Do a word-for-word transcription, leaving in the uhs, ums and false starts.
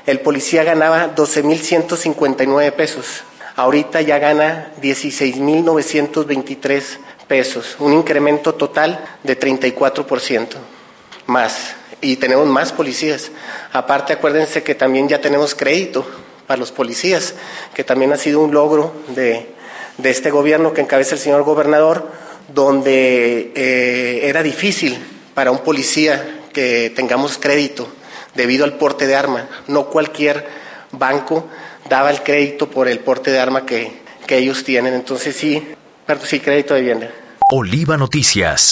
el policía ganaba doce mil ciento cincuenta y nueve pesos. Ahorita ya gana dieciséis mil novecientos veintitrés pesos, un incremento total de treinta y cuatro por ciento más. Y tenemos más policías. Aparte, acuérdense que también ya tenemos crédito para los policías, que también ha sido un logro de, de este gobierno que encabeza el señor gobernador, donde eh, era difícil para un policía que tengamos crédito debido al porte de arma. No cualquier banco daba el crédito por el porte de arma que, que ellos tienen. Entonces sí, sí, crédito de vivienda. Oliva Noticias.